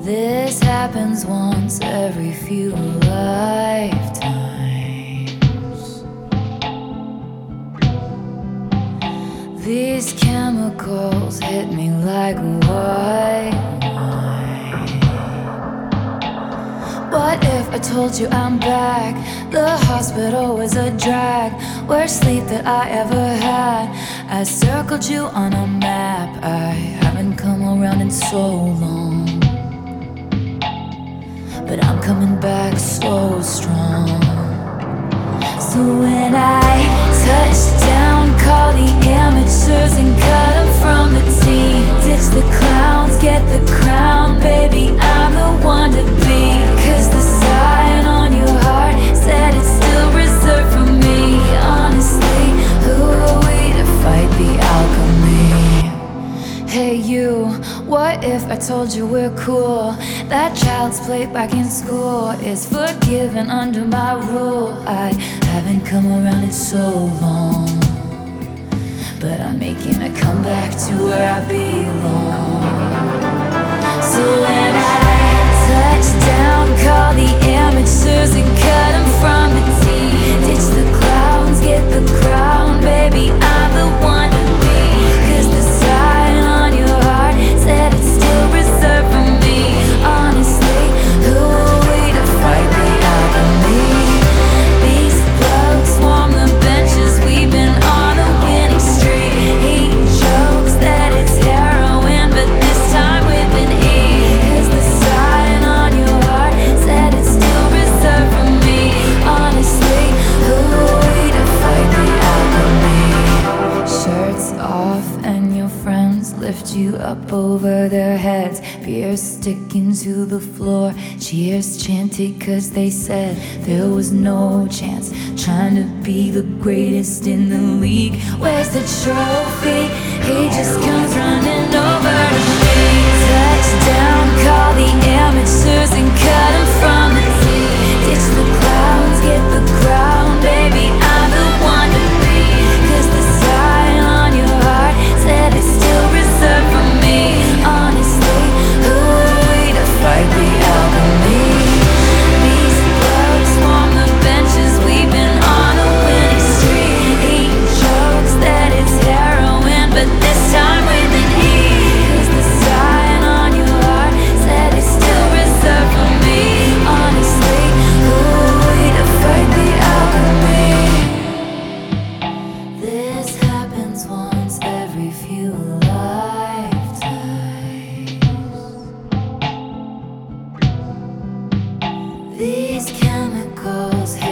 This happens once every few lifetimes. These chemicals hit me like white wine. What if I told you I'm back? The hospital was a drag, worst sleep that I ever had. I circled you on a map. I haven't come around in so long, but I'm coming back so strong. So when I touch down, call the amateurs and cut them from the team. Ditch the clowns, get the crown, baby, I'm the one to be. Cause the sign on your heart said it's still reserved for me. Honestly, who are we to fight the alchemy? Hey you, what if I told you we're cool? That child's play back in school is forgiven under my rule. I haven't come around in so long, but I'm making a comeback to where I belong. So when I touch down, call the amateurs and cut them from the team. Ditch the clowns, get the crown, baby, I'm the one to be. Cause the sign on your heart said it's still reserved for me. Honestly, who are we to fight the alchemy? These plugs swarm the benches, we've been on a winning streak. He jokes that it's heroin, but this time with an E. Cause the sign on your heart said it's still reserved for me. Honestly, who are we to fight the alchemy? Shirts off and your friends lift you up over their heads. Beer sticking to the floor, cheers chanted cause they said there was no chance. Trying to be the greatest in the league. Where's the trophy? He just comes running over to me. Touchdown, call the amateurs and cut them from the team. Ditch the clowns, get the crown, baby, I'm the one to be. Cause the sign on your heart said it's still reserved for me. Honestly, who are we to fight the alchemy? These plugs swarm the benches, we've been on a winning streak. He jokes that it's heroin, but this time with an E. Cause the sign on your heart said it's still reserved for me. Honestly, who are we to fight the alchemy? This happens once every few lifetimes. These chemicals